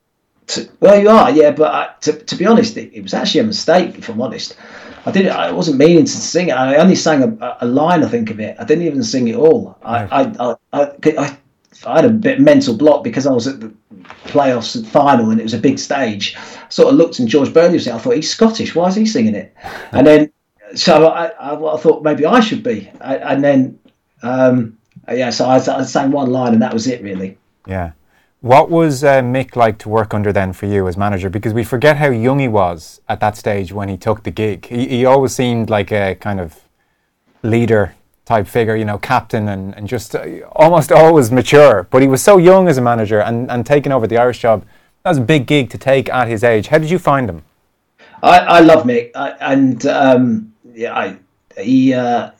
Speaker 10: To, well, you are, yeah, but I, to to be honest, it, it was actually a mistake. If I'm honest, I didn't. I wasn't meaning to sing it. I only sang a, a line, I think, of it. I didn't even sing it all. I I, I, I, I I had a bit of mental block because I was at the playoffs final and it was a big stage. I sort of looked and George Burley was there. I thought, he's Scottish. Why is he singing it? And then. So I, I, I thought maybe I should be, I, and then um, yeah. So I, I sang one line, and that was it, really.
Speaker 9: Yeah. What was uh, Mick like to work under then for you as manager? Because we forget how young he was at that stage when he took the gig. He, he always seemed like a kind of leader type figure, you know, captain, and, and just uh, almost always mature. But he was so young as a manager, and, and taking over the Irish job, that was a big gig to take at his age. How did you find him?
Speaker 10: I, I love Mick, I, and. Um, Yeah, I he. Uh,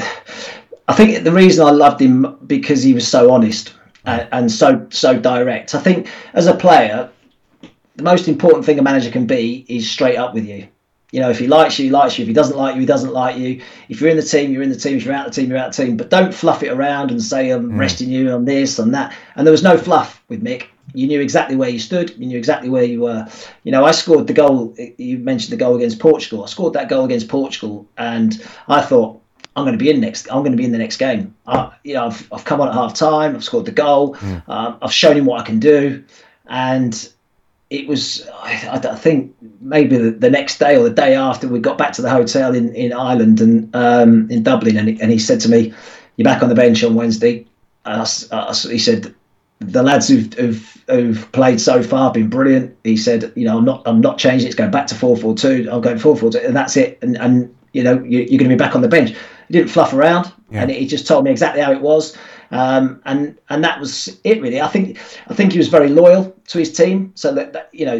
Speaker 10: I think the reason I loved him because he was so honest and, and so so direct. I think as a player, the most important thing a manager can be is straight up with you. You know, if he likes you, he likes you. If he doesn't like you, he doesn't like you. If you're in the team, you're in the team. If you're out of the team, you're out of the team. But don't fluff it around and say I'm mm. resting you on this, on that. And there was no fluff with Mick. You knew exactly where you stood. You knew exactly where you were. You know, I scored the goal. You mentioned the goal against Portugal. I scored that goal against Portugal, and I thought, I'm going to be in next. I'm going to be in the next game. I, you know, I've, I've come on at half time. I've scored the goal. Mm. Um, I've shown him what I can do, and it was. I, I think maybe the, the next day or the day after we got back to the hotel in, in Ireland and um, in Dublin, and he, and he said to me, "You're back on the bench on Wednesday." And I, I, he said, the lads who've, who've who've played so far have been brilliant. He said, you know, I'm not I'm not changing. It's going back to four four two. I'm going four four two, and that's it. And and you know, you, you're going to be back on the bench. He didn't fluff around, yeah. and he just told me exactly how it was. Um, and and that was it really. I think I think he was very loyal to his team. So that, that you know,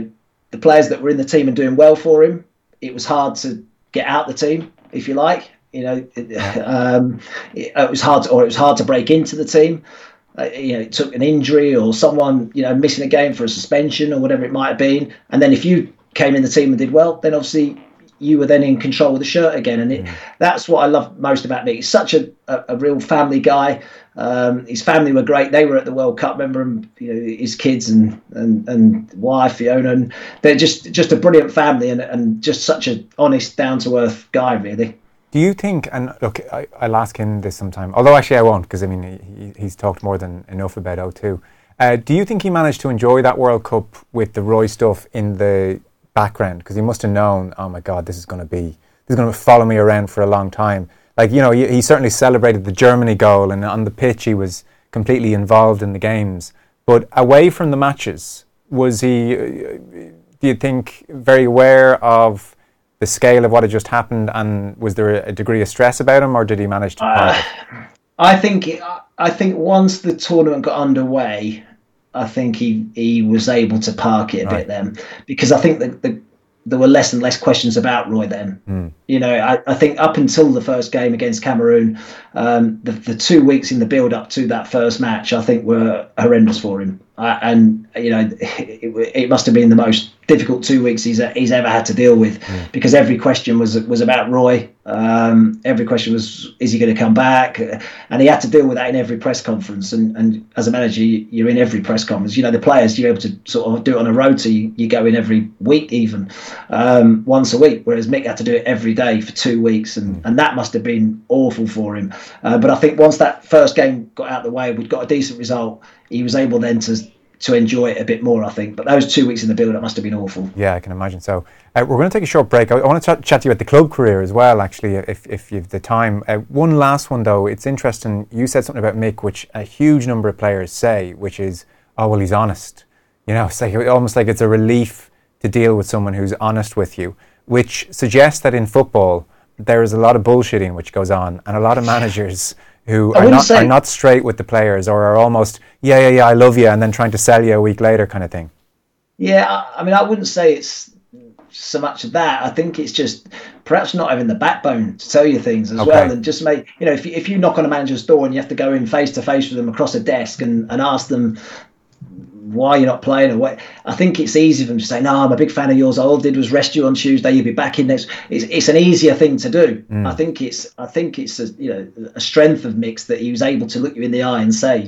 Speaker 10: the players that were in the team and doing well for him, it was hard to get out the team, if you like. You know, it, um, it, it was hard, to, or it was hard to break into the team. Uh, you know, it took an injury or someone, you know, missing a game for a suspension or whatever it might have been. And then if you came in the team and did well, then obviously you were then in control of the shirt again. And it, mm. that's what I love most about Mick. He's such a, a, a real family guy. Um, his family were great. They were at the World Cup. Remember him, you know, his kids and, and, and wife, Fiona. And they're just, just a brilliant family and, and just such an honest, down-to-earth guy, really.
Speaker 9: Do you think, and look, I, I'll ask him this sometime, although actually I won't, because I mean, he, he's talked more than enough about O two. Uh, do you think he managed to enjoy that World Cup with the Roy stuff in the background? Because he must have known, oh my God, this is going to be, this is going to follow me around for a long time. Like, you know, he, he certainly celebrated the Germany goal, and on the pitch he was completely involved in the games. But away from the matches, was he, do you think, very aware of the scale of what had just happened, and was there a degree of stress about him, or did he manage to uh,
Speaker 10: I think I think once the tournament got underway, I think he, he was able to park it a right. bit then, because I think that the, there were less and less questions about Roy then. Mm. You know, I, I think up until the first game against Cameroon, um, the, the two weeks in the build-up to that first match, I think were horrendous for him. Uh, and, you know, it, it must have been the most difficult two weeks he's he's ever had to deal with, mm. because every question was was about Roy. Um, every question was, is he going to come back? And he had to deal with that in every press conference. And, and as a manager, you're in every press conference. You know, the players, you're able to sort of do it on a rota. You, you go in every week, even um, once a week, whereas Mick had to do it every day for two weeks. And, and that must have been awful for him. Uh, but I think once that first game got out of the way, we'd got a decent result, he was able then to to enjoy it a bit more, I think. But those two weeks in the build-up must have been awful.
Speaker 9: Yeah, I can imagine so. Uh, we're going to take a short break. I, I want to ch- chat to you about the club career as well, actually, if if you've the time. Uh, one last one, though. It's interesting. You said something about Mick, which a huge number of players say, which is, oh, well, he's honest. You know, it's like, almost like it's a relief to deal with someone who's honest with you, which suggests that in football, there is a lot of bullshitting which goes on, and a lot of managers who are not, say, are not straight with the players, or are almost, yeah, yeah, yeah, I love you, and then trying to sell you a week later kind of thing.
Speaker 10: Yeah, I, I mean, I wouldn't say it's so much of that. I think it's just perhaps not having the backbone to tell you things as okay. well, and just make, you know, if you, if you knock on a manager's door and you have to go in face to face with them across a desk and, and ask them why you're not playing or what, I think it's easy for them to say, no, I'm a big fan of yours. All I did was rest you on Tuesday. You'll be back in next. It's, it's an easier thing to do. Mm. I think it's I think it's a, you know, a strength of Mick's that he was able to look you in the eye and say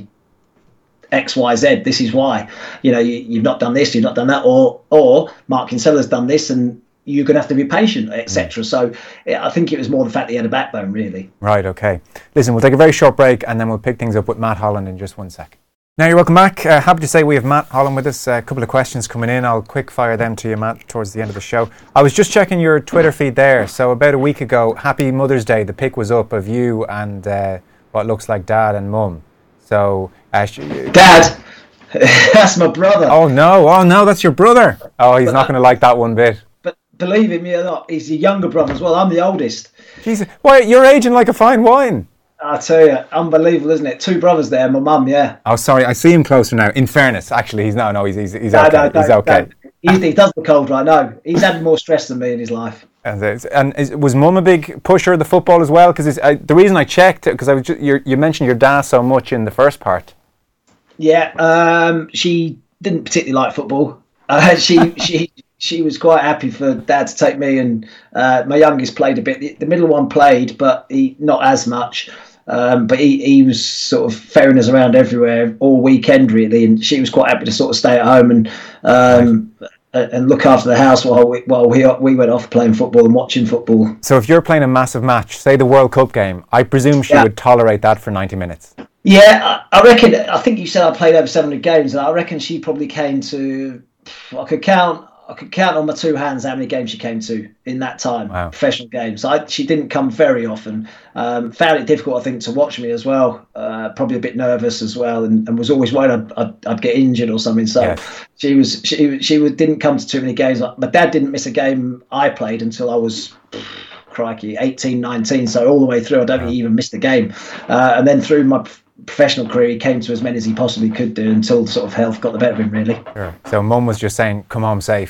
Speaker 10: X, Y, Z. This is why. You know, you, you've not done this. You've not done that. Or or Mark Kinsella's done this, and you're going to have to be patient, et cetera. Mm. So I think it was more the fact that he had a backbone, really.
Speaker 9: Right. Okay. Listen, we'll take a very short break, and then we'll pick things up with Matt Holland in just one sec. Now you're welcome back. Uh, happy to say we have Matt Holland with us. Uh, a couple of questions coming in. I'll quick fire them to you, Matt, towards the end of the show. I was just checking your Twitter feed there. So about a week ago, Happy Mother's Day, the pic was up of you and uh, what looks like Dad and Mum. So, uh, sh-
Speaker 10: Dad, that's my brother.
Speaker 9: Oh no! Oh no! That's your brother. Oh, he's but not going to like that one bit.
Speaker 10: But believe me or not, he's a younger brother as well. I'm the oldest.
Speaker 9: Jesus, why you're aging like a fine wine.
Speaker 10: I tell you, unbelievable, isn't it? Two brothers there, my mum, yeah.
Speaker 9: Oh, sorry, I see him closer now. In fairness, actually, he's no, no, he's he's, he's no, okay. No, he's okay.
Speaker 10: No. He, he does look older, I know. He's had more stress than me in his life.
Speaker 9: And, and is, was Mum a big pusher of the football as well? Because the reason I checked, because I was just, you mentioned your dad so much in the first part.
Speaker 10: Yeah, um, she didn't particularly like football. Uh, she she she was quite happy for Dad to take me, and uh, my youngest played a bit. The, the middle one played, but he not as much. Um, but he, he was sort of ferrying us around everywhere all weekend, really, and she was quite happy to sort of stay at home and um, right. and look after the house while we while we we went off playing football and watching football.
Speaker 9: So if you're playing a massive match, say the World Cup game, I presume she yeah. would tolerate that for ninety minutes.
Speaker 10: Yeah, I, I reckon. I think you said I played over seven hundred games, and I reckon she probably came to. I could count. I could count on my two hands how many games she came to in that time, wow. professional games. I, she didn't come very often. Um, found it difficult, I think, to watch me as well. Uh, probably a bit nervous as well, and, and was always worried I'd, I'd, I'd get injured or something. So yes. she was she she didn't come to too many games. My dad didn't miss a game I played until I was, crikey, eighteen, nineteen. So all the way through, I don't wow. think he even missed a game. Uh, and then through my professional career, he came to as many as he possibly could do until sort of health got the better of him, really.
Speaker 9: Sure. So Mum was just saying, come home safe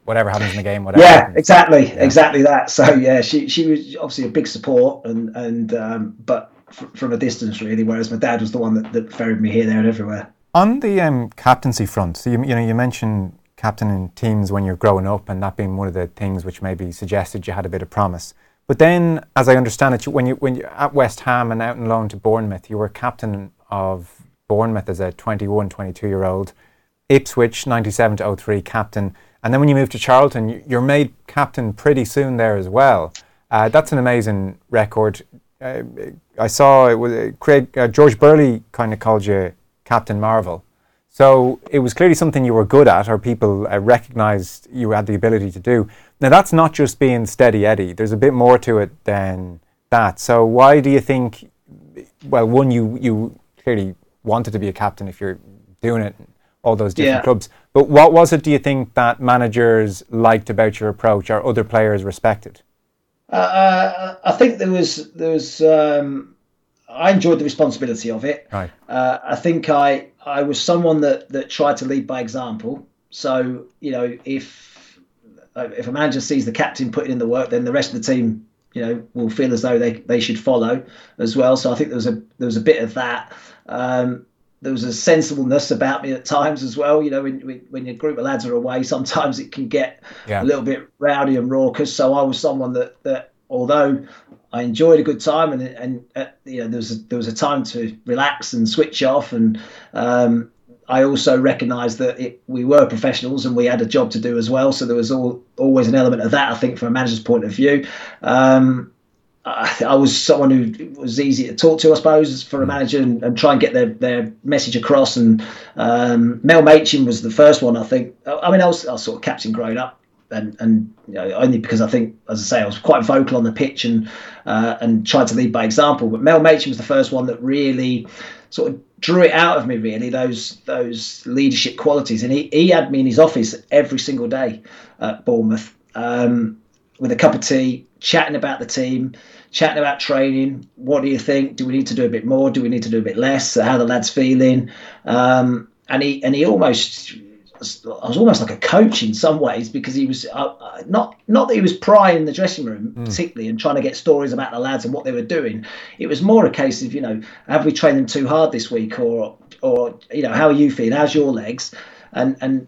Speaker 9: whatever happens in the game, whatever.
Speaker 10: Yeah,
Speaker 9: happens.
Speaker 10: exactly,
Speaker 9: Yeah.
Speaker 10: exactly that. So yeah, she she was obviously a big support, and and um, but f- from a distance really. Whereas my dad was the one that, that ferried me here, there, and everywhere.
Speaker 9: On the um, captaincy front, so you you know you mentioned captaining teams when you're growing up, and that being one of the things which maybe suggested you had a bit of promise. But then, as I understand it, you, when you when you're at West Ham and out on loan to Bournemouth, you were captain of Bournemouth as a twenty-one, twenty-two year old. Ipswich, ninety-seven to oh three, captain. And then when you moved to Charlton, you're made captain pretty soon there as well. Uh, that's an amazing record. Uh, I saw it was uh, Craig uh, George Burley kind of called you Captain Marvel. So it was clearly something you were good at, or people uh, recognised you had the ability to do. Now that's not just being steady Eddie. There's a bit more to it than that. So why do you think? Well, one, you you clearly wanted to be a captain if you're doing it. All those different
Speaker 10: Yeah.
Speaker 9: clubs. But what was it, do you think, that managers liked about your approach, or other players respected?
Speaker 10: Uh, I think there was there was um, I enjoyed the responsibility of it.
Speaker 9: Right.
Speaker 10: Uh, I think I I was someone that, that tried to lead by example. So you know, if if a manager sees the captain putting in the work, then the rest of the team, you know, will feel as though they, they should follow as well. So I think there was a there was a bit of that. Um, There was a sensibleness about me at times as well. You know, when when your group of lads are away, sometimes it can get
Speaker 9: Yeah.
Speaker 10: a little bit rowdy and raucous. So I was someone that, that although I enjoyed a good time, and and uh, you know, there was a, there was a time to relax and switch off, and um, I also recognised that it, we were professionals and we had a job to do as well. So there was all, always an element of that, I think, from a manager's point of view. Um, I, I was someone who was easy to talk to, I suppose, for a manager, and, and try and get their, their message across. And um, Mel Machin was the first one, I think. I mean, I was, I was sort of captain growing up, and, and you know, only because I think, as I say, I was quite vocal on the pitch and uh, and tried to lead by example. But Mel Machin was the first one that really sort of drew it out of me, really, those those leadership qualities. And he, he had me in his office every single day at Bournemouth um, with a cup of tea, chatting about the team, chatting about training. What do you think? Do we need to do a bit more? Do we need to do a bit less? How are the lads feeling? Um, and he and he almost, I was almost like a coach in some ways, because he was uh, not not that he was prying the dressing room mm. particularly and trying to get stories about the lads and what they were doing. It was more a case of, you know, have we trained them too hard this week, or or you know, how are you feeling? How's your legs? And and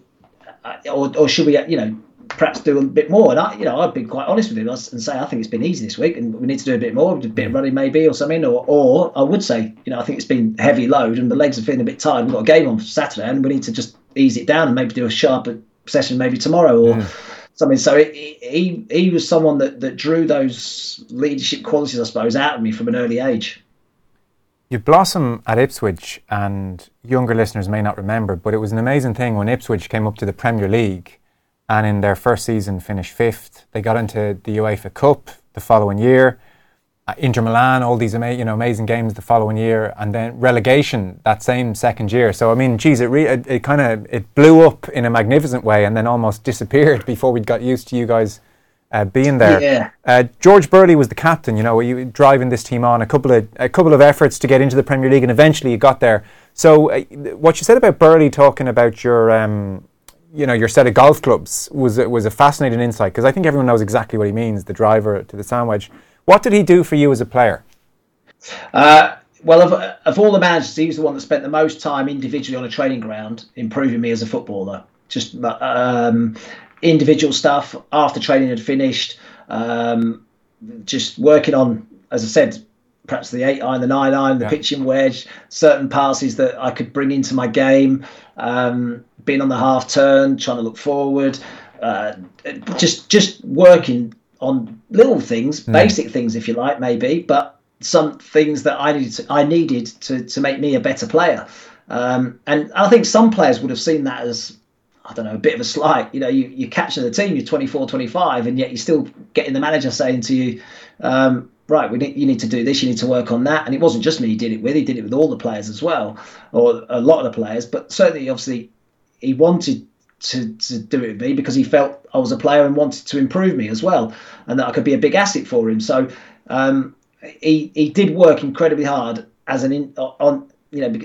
Speaker 10: or or should we, you know, perhaps do a bit more? And I, you know, I'd be quite honest with him and say, I think it's been easy this week, and we need to do a bit more, a bit of running maybe, or something. Or, or I would say, you know, I think it's been heavy load, and the legs are feeling a bit tired. We've got a game on Saturday, and we need to just ease it down and maybe do a sharper session maybe tomorrow or mm. something. So it, he he was someone that that drew those leadership qualities, I suppose, out of me from an early age.
Speaker 9: You blossom at Ipswich, and younger listeners may not remember, but it was an amazing thing when Ipswich came up to the Premier League. And in their first season finished fifth. They got into the UEFA Cup the following year. Uh, Inter Milan, all these ama- you know, amazing games the following year, and then relegation that same second year. So I mean, geez, it re- it, it kind of it blew up in a magnificent way, and then almost disappeared before we got used to you guys uh, being there.
Speaker 10: Yeah.
Speaker 9: Uh, George Burley was the captain. You know, you driving this team on a couple of a couple of efforts to get into the Premier League, and eventually you got there. So uh, what you said about Burley talking about your. Um, you know, your set of golf clubs was was a fascinating insight, because I think everyone knows exactly what he means, the driver to the sandwich. What did he do for you as a player?
Speaker 10: Uh, well, of, of all the managers, he was the one that spent the most time individually on a training ground improving me as a footballer. Just um, individual stuff after training had finished, um, just working on, as I said, perhaps the eight iron, the nine iron, the yeah. pitching wedge, certain passes that I could bring into my game, um, being on the half turn, trying to look forward, uh, just just working on little things, mm. basic things, if you like, maybe, but some things that I needed to, I needed to, to make me a better player. Um, and I think some players would have seen that as, I don't know, a bit of a slight. You know, you, you're captain of the team, you're twenty-four, twenty-five, and yet you're still getting the manager saying to you, um, right, we need, you need to do this, you need to work on that. And it wasn't just me he did it with, he did it with all the players as well, or a lot of the players. But certainly, obviously, he wanted to, to do it with me because he felt I was a player and wanted to improve me as well, and that I could be a big asset for him. So um, he he did work incredibly hard as an in, on you know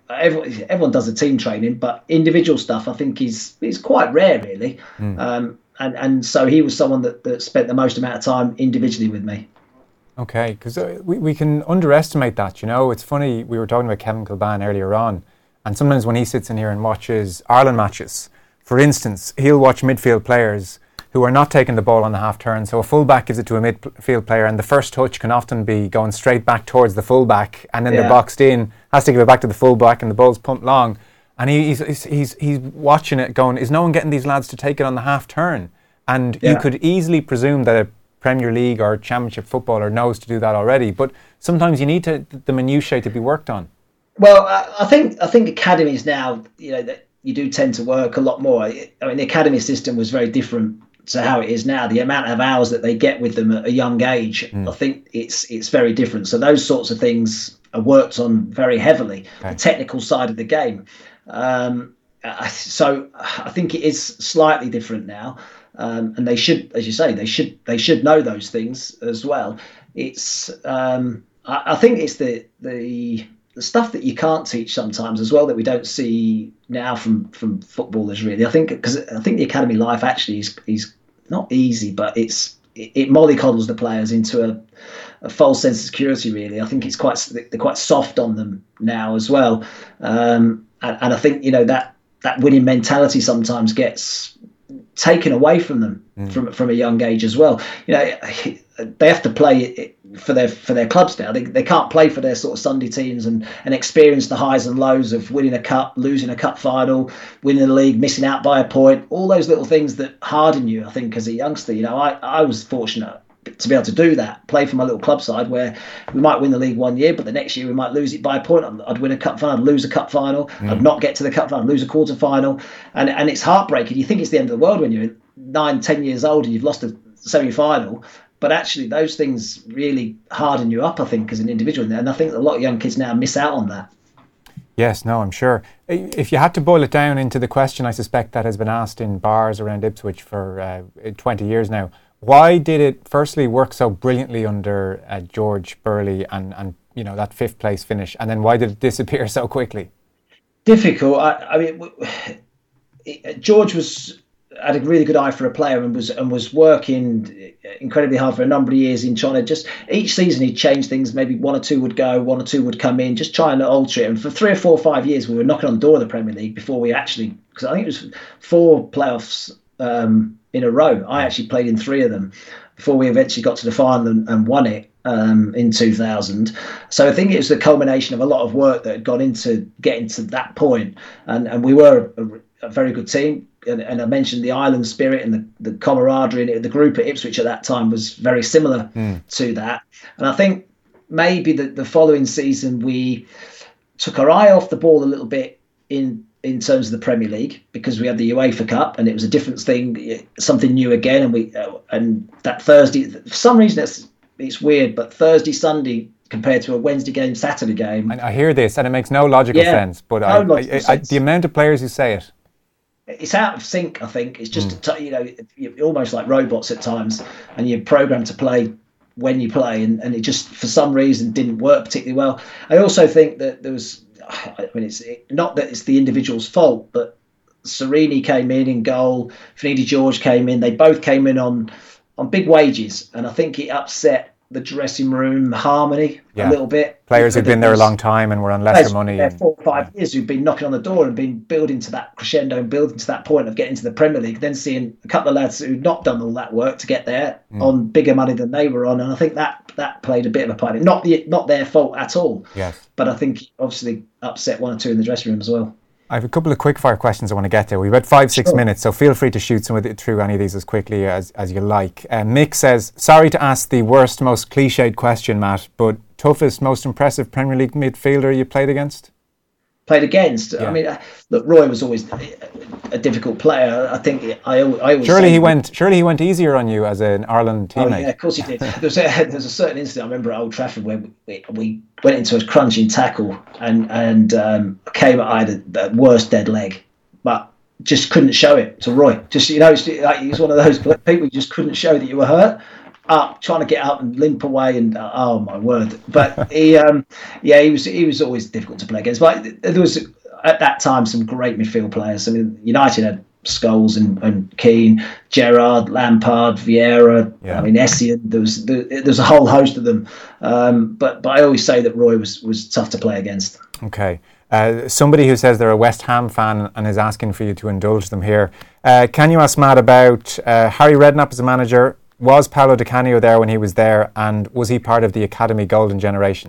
Speaker 10: everyone everyone does the team training, but individual stuff I think is is quite rare really. Mm. Um, and and so he was someone that, that spent the most amount of time individually with me.
Speaker 9: Okay, because uh, we, we can underestimate that, you know. It's funny, we were talking about Kevin Kilbane earlier on, and sometimes when he sits in here and watches Ireland matches, for instance, he'll watch midfield players who are not taking the ball on the half turn. So a fullback gives it to a midfield player, and the first touch can often be going straight back towards the fullback, and then yeah. they're boxed in, has to give it back to the fullback, and the ball's pumped long. And he, he's, he's he's he's watching it, going, is no one getting these lads to take it on the half turn? And yeah. you could easily presume that a Premier League or Championship footballer knows to do that already, but sometimes you need to the minutiae to be worked on.
Speaker 10: Well, I, I think I think academies now, you know, that you do tend to work a lot more. I mean, the academy system was very different to how it is now. The amount of hours that they get with them at a young age, mm. I think it's it's very different. So those sorts of things are worked on very heavily. Okay. The technical side of the game. Um, so I think it is slightly different now, um, and they should, as you say, they should they should know those things as well. It's um, I, I think it's the the the stuff that you can't teach sometimes as well that we don't see now from, from footballers really. I think because I think the academy life actually is is not easy, but it's it, it mollycoddles the players into a, a false sense of security. Really, I think it's quite they're quite soft on them now as well, um, and, and I think you know that that winning mentality sometimes gets taken away from them mm. from from a young age as well. You know, they have to play for their for their clubs now. They they can't play for their sort of Sunday teams and, and experience the highs and lows of winning a cup, losing a cup final, winning the league, missing out by a point. All those little things that harden you, I think, as a youngster. You know, I, I was fortunate to be able to do that, play for my little club side where we might win the league one year, but the next year we might lose it by a point. I'd, I'd win a cup final, I'd lose a cup final, mm. I'd not get to the cup final, I'd lose a quarter final. And, and it's heartbreaking. You think it's the end of the world when you're nine, ten years old and you've lost a semi-final. But actually, those things really harden you up, I think, as an individual. And I think a lot of young kids now miss out on that.
Speaker 9: Yes, no, I'm sure. If you had to boil it down into the question, I suspect that has been asked in bars around Ipswich for uh, twenty years now, why did it firstly work so brilliantly under uh, George Burley and, and you know that fifth place finish, and then why did it disappear so quickly?
Speaker 10: Difficult. I, I mean, it, George was had a really good eye for a player and was and was working incredibly hard for a number of years in trying to just each season he'd change things. Maybe one or two would go, one or two would come in, just trying to alter it. And for three or four or five years, we were knocking on the door of the Premier League before we actually, because I think it was four playoffs um, in a row. I actually played in three of them before we eventually got to the final and, and won it um, in two thousand. So I think it was the culmination of a lot of work that had gone into getting to that point. And, and we were a, a very good team. And, and I mentioned the island spirit and the, the camaraderie and the group at Ipswich at that time was very similar mm. to that. And I think maybe the, the following season we took our eye off the ball a little bit in in terms of the Premier League because we had the UEFA Cup and it was a different thing, something new again. And we uh, and that Thursday, for some reason it's it's weird, but Thursday, Sunday compared to a Wednesday game, Saturday game.
Speaker 9: And I hear this and it makes no logical yeah, sense, but no I, logical I, I, sense. I, the amount of players who say it.
Speaker 10: It's out of sync, I think. It's just, mm. you know, you're almost like robots at times and you're programmed to play when you play and, and it just, for some reason, didn't work particularly well. I also think that there was, I mean, it's not that it's the individual's fault, but Serini came in in goal, Finidi George came in. They both came in on, on big wages and I think it upset the dressing room harmony yeah. a little bit.
Speaker 9: Players who've been there a long time and were on lesser money.
Speaker 10: And, four or five yeah. years who've been knocking on the door and been building to that crescendo and building to that point of getting to the Premier League, then seeing a couple of lads who'd not done all that work to get there mm. on bigger money than they were on. And I think that that played a bit of a part. Not the, not their fault at all.
Speaker 9: Yes.
Speaker 10: But I think obviously upset one or two in the dressing room as well.
Speaker 9: I have a couple of quick fire questions I want to get to. We've got five, six sure. minutes, so feel free to shoot some of it through any of these as quickly as, as you like. Uh, Mick says, sorry to ask the worst, most cliched question, Matt, but toughest, most impressive Premier League midfielder you played against?
Speaker 10: Played against? Yeah. I mean, uh, look, Roy was always a difficult player. I think I, I always
Speaker 9: surely he went. Surely he went easier on you as an Ireland teammate.
Speaker 10: Oh, yeah, of course he did. There's a, there's a certain incident I remember at Old Trafford where we, we went into a crunching tackle and and um, came. I had the worst dead leg, but just couldn't show it to Roy. Just you know, it's like he's one of those people who just couldn't show that you were hurt. Up, trying to get up and limp away, and uh, oh my word! But he, um, yeah, he was he was always difficult to play against. But there was at that time some great midfield players. I mean, United had Scholes and, and Keane, Gerrard, Lampard, Vieira,
Speaker 9: yeah.
Speaker 10: I mean Essien. There was there, there's a whole host of them. Um, but but I always say that Roy was was tough to play against.
Speaker 9: Okay. Uh, somebody who says they're a West Ham fan and is asking for you to indulge them here. Uh, can you ask Matt about uh, Harry Redknapp as a manager? Was Paolo Di Canio there when he was there, and was he part of the Academy Golden Generation?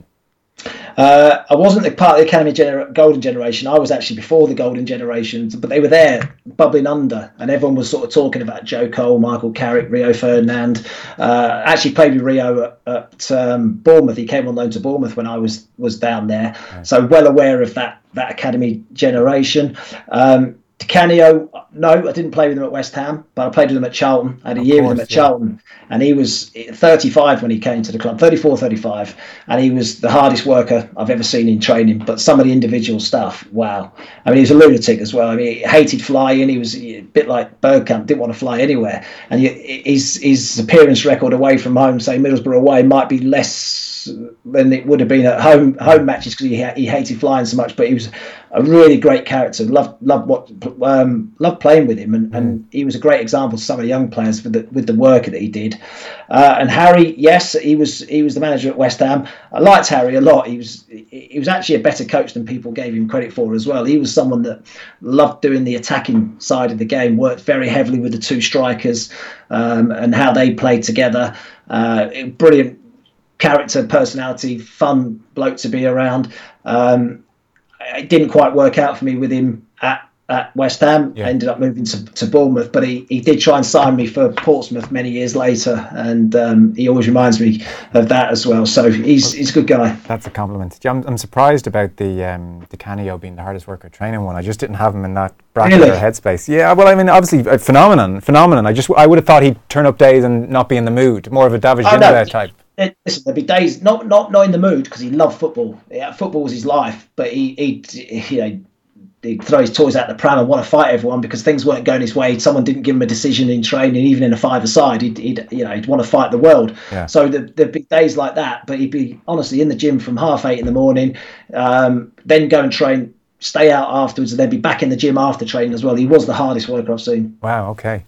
Speaker 10: Uh, I wasn't a part of the Academy gener- Golden Generation. I was actually before the Golden Generation, but they were there, bubbling under, and everyone was sort of talking about Joe Cole, Michael Carrick, Rio Ferdinand. Uh, actually played with Rio at, at um, Bournemouth. He came on loan to Bournemouth when I was was down there, right. So well aware of that that Academy generation. Um, Di Canio, no, I didn't play with him at West Ham, but I played with him at Charlton. I had a of year course, with him at yeah. Charlton, and he was thirty-five when he came to the club, thirty-four, thirty-five, and he was the hardest worker I've ever seen in training. But some of the individual stuff, wow. I mean, he was a lunatic as well. I mean, he hated flying. He was a bit like Bergkamp, didn't want to fly anywhere. And his, his appearance record away from home, say Middlesbrough away, might be less than it would have been at home home matches because he he hated flying so much. But he was a really great character. Loved loved what um, loved playing with him, and, mm. and he was a great example to some of the young players with the with the work that he did. Uh, and Harry, yes, he was he was the manager at West Ham. I liked Harry a lot. He was he was actually a better coach than people gave him credit for as well. He was someone that loved doing the attacking side of the game. Worked very heavily with the two strikers um, and how they played together. Uh, brilliant. Character, personality, fun bloke to be around. Um, it didn't quite work out for me with him at, at West Ham. Yeah. I ended up moving to, to Bournemouth, but he, he did try and sign me for Portsmouth many years later, and um, he always reminds me of that as well. So he's he's a good guy. That's
Speaker 9: a compliment. I'm, I'm surprised about the um, Di Canio being the hardest worker training one. I just didn't have him in that bracket really? or headspace. Yeah, well, I mean, obviously, a phenomenon, phenomenon. I just I would have thought he'd turn up days and not be in the mood. More of a David Ginola oh, no. type.
Speaker 10: Listen, there'd be days not not not in the mood because he loved football. Yeah, football was his life, but he he you know he'd throw his toys out the pram and want to fight everyone because things weren't going his way. Someone didn't give him a decision in training, even in a five-a-side. He'd, he'd you know he'd want to fight the world. Yeah. So there'd, there'd be days like that, but he'd be honestly in the gym from half eight in the morning, um, then go and train, stay out afterwards, and then be back in the gym after training as well. He was the hardest worker I've seen.
Speaker 9: Wow. Okay.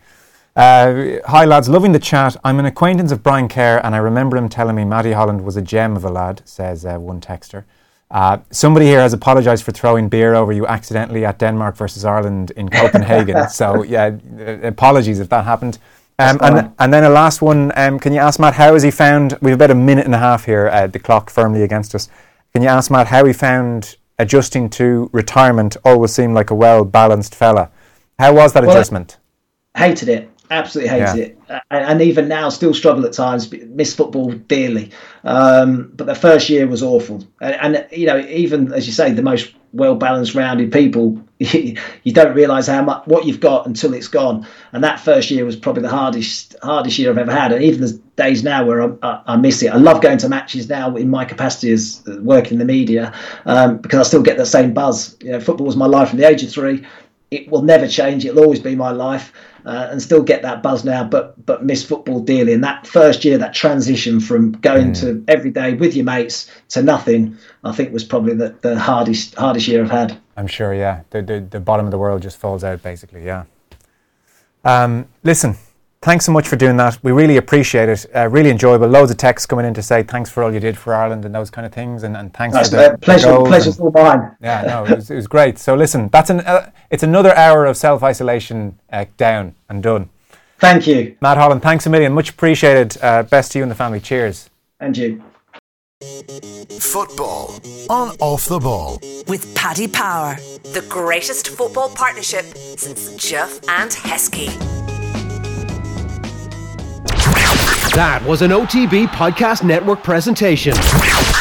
Speaker 9: Uh, hi lads, loving the chat. I'm an acquaintance of Brian Kerr and I remember him telling me Matty Holland was a gem of a lad, says uh, one texter. Uh, somebody here has apologised for throwing beer over you accidentally at Denmark versus Ireland in Copenhagen. So yeah, apologies if that happened. Um, and, and then a last one, um, can you ask Matt how has he found, we have about a minute and a half here, uh, the clock firmly against us. Can you ask Matt how he found adjusting to retirement? Always seemed like a well-balanced fella. How was that well, adjustment?
Speaker 10: Hated it. Absolutely hated yeah. it, uh, and even now still struggle at times. Miss football dearly, um, but the first year was awful. And, and you know, even as you say, the most well balanced, rounded people, you don't realise how much what you've got until it's gone. And that first year was probably the hardest hardest year I've ever had. And even there's days now where I, I, I miss it. I love going to matches now in my capacity as working in the media um, because I still get the same buzz. You know, football was my life from the age of three. It will never change. It'll always be my life. Uh, and still get that buzz now, but but miss football dearly. And that first year, that transition from going mm. to every day with your mates to nothing, I think was probably the, the hardest hardest year I've had.
Speaker 9: I'm sure, yeah. The, the the bottom of the world just falls out, basically, yeah. Um, listen, thanks so much for doing that. We really appreciate it. Uh, really enjoyable. Loads of texts coming in to say thanks for all you did for Ireland and those kind of things, and, and thanks
Speaker 10: That's
Speaker 9: for the,
Speaker 10: pleasure.
Speaker 9: the
Speaker 10: Pleasure's all mine.
Speaker 9: Yeah, no, it was, it was great. So listen, that's an uh, it's another hour of self-isolation uh, down and done.
Speaker 10: Thank you,
Speaker 9: Matt Holland. Thanks a million. Much appreciated. Uh, best to you and the family. Cheers.
Speaker 10: And you.
Speaker 7: Football on Off the Ball
Speaker 8: with Paddy Power, the greatest football partnership since Jeff and Heskey.
Speaker 1: That was an O T B Podcast Network presentation.